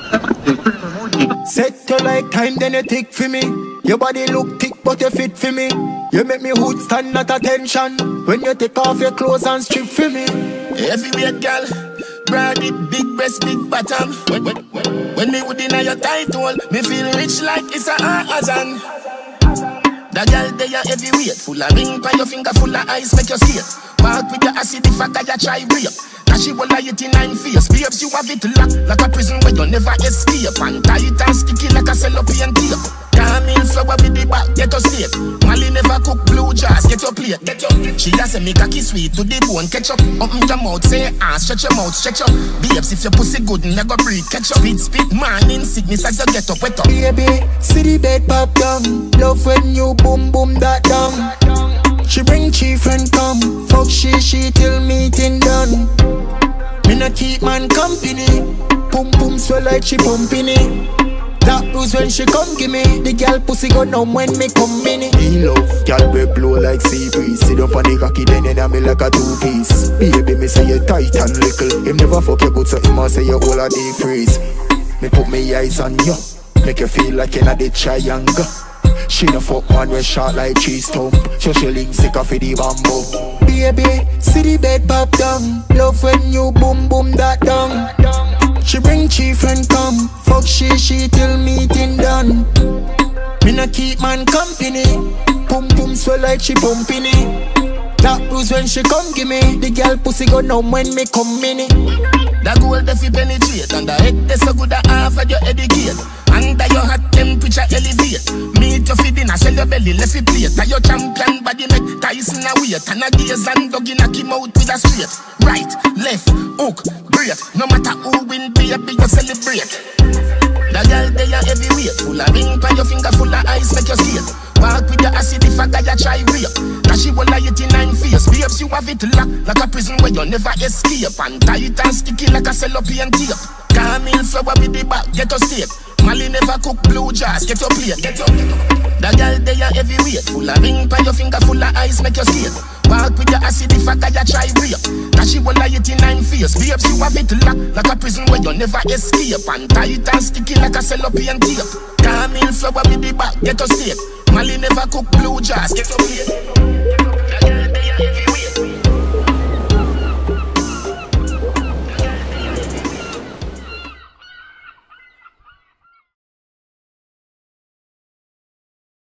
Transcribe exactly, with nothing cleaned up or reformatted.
Set you like time, then you tick for me. Your body look thick, but you fit for me. You make me hood stand at attention when you take off your clothes and strip for me. Heavyweight girl, broad it, big breast, big bottom. When, when, when, when me would in your tight hole, me feel rich like it's a Amazon. The girl they are heavyweight, full of ring by your finger, full of ice, make you skate. Walk with your acid, if I got you try rape. Now she will lie it in nine fears. Babes, you have it locked like a prison where you never escape. And tight and sticky like a cellophane tape. Camille flower with the back, get your steak. Molly never cook blue jars, get your plate, get your plate. She has a make a kiss sweet to the bone, catch up. Open your mouth, say ah, stretch your mouth, stretch up. Babes, if your pussy good, never breathe, catch up. Spit, spit, man, in sickness as you get up, wet up. Baby, see the bed pop down. Love when you boom, boom, that down. She bring chief and come. Fuck she, she till meeting done. Me not keep man company. Boom, boom, swell like she pumping it. That was when she come give me. The girl pussy go numb when me come in it. Me love, girl we blow like sea breeze. Sit up on the cocky then and me like a two-piece. Baby, me say you tight and little. Him never fuck you good so him a say you all a day freeze. Me put me eyes on you, make you feel like you're not the triangle. She no fuck man we short like cheese stump. So she link sick off the bamboo. Baby, see the bed pop down. Love when you boom boom that down. She bring chief and come. Fuck she, she till meeting done. Me not keep man company. Pum pum swell like she pumping it. That was when she come give me. The girl pussy go numb when me come in it. The gold if you penetrate. And the head that's so good at half of your educate. Under your hot temperature elevate. Meet your feeding and sell your belly left it plate. And your champion body make Tyson a weight. And a gaze and dog in a kim out with a straight. Right, left, hook, great. No matter who win, baby, you celebrate. The girl they are heavyweight. Full of ring by your finger, full of ice, make you skate. Walk with your acid if I got you try rape. Now she will lie it in nine fears. Babes, you have it locked like a prison where you never escape. And tight and sticky like a cellophane tape. Camille flower with the back, get your steak. Molly never cook blue jars, get your plate, get your plate. The girl they are heavyweight. Full of ring by your finger, full of ice, make you skate. Walk with your acid if I got you try rape. Now she will lie it in nine fears. Babes, you have it locked like a prison where you never escape. And tight and sticky like a cellophane tape. Camille flower with the back, get your steak. Molly never cook blue jars, get your plate. The girl they are heavyweight.